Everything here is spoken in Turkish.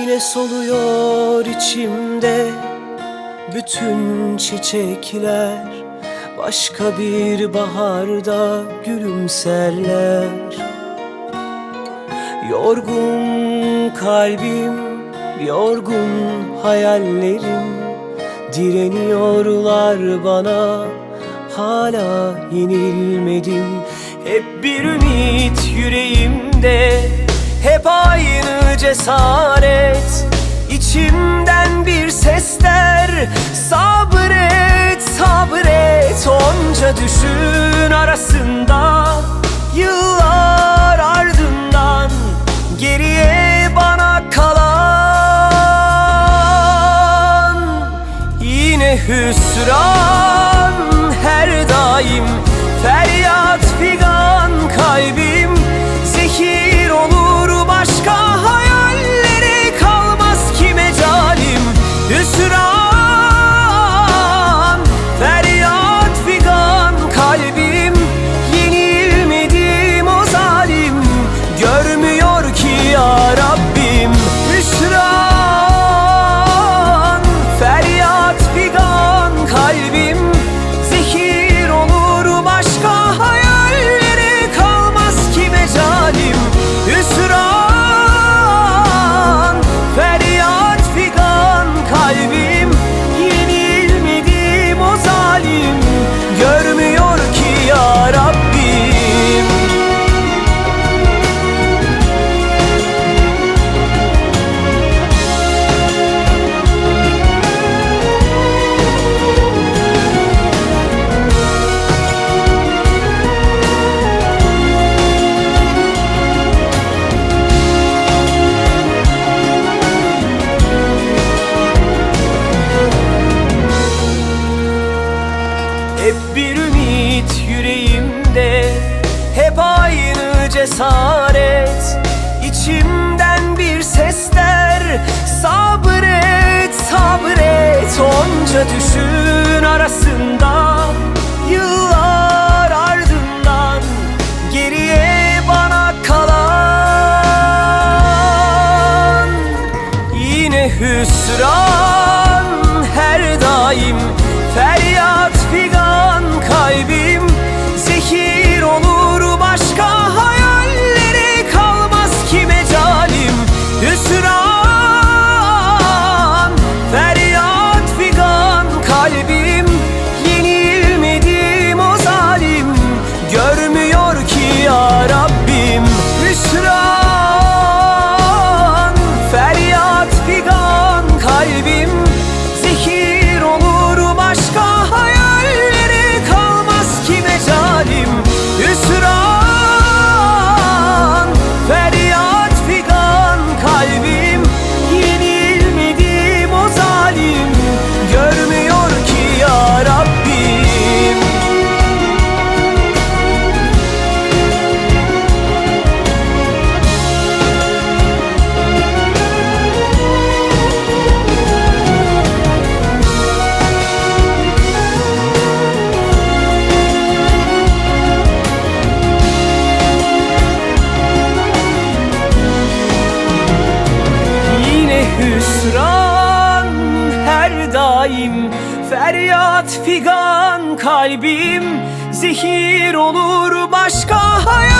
Yine soluyor içimde bütün çiçekler, başka bir baharda gülümserler. Yorgun kalbim, yorgun hayallerim direniyorlar bana, hala yenilmedim. Hep bir ümit yüreğimde, hep aynı cesaret. İçimden bir sesler, sabret, sabret. Onca düşün arasında, yıllar ardından geriye bana kalan yine hüsran. Her daim feryat figan, kalbim zehir olur başka hayallere kalmaz ki mecalim. Hüsran, feryat figan, kalbim yenilmedim o zalim, görmüyor ki ya Rabbim. Hüsran, feryat figan, kalbim zehir olur başka hayallere kalmaz ki mecalim. Hüsran, feryat figan, kalbim yenilmedim o zalim, görmüyor ki ya Rabbim. Hep bir ümit yüreğimde, hep aynı cesaret. İçimden bir sesler, sabret, sabret. Onca düşün arasında, yıllar ardından geriye bana kalan yine hüsran. Her daim feryat figan, kalbim zehir olur başka hayallere kalmaz ki mecalim. Hüsran, feryat figan, kalbim yenilmedim o zalim, görmüyor ki ya Rabbim. Hüsran, feryat figan, kalbim zehir olur başka hayallere kalmaz ki mecalim. Hüsran, feryat figan, kalbim yenilmedim o zalim, görmüyor ki ya Rabbim. Hüsran, her daim feryat figan, kalbim zehir olur başka hayal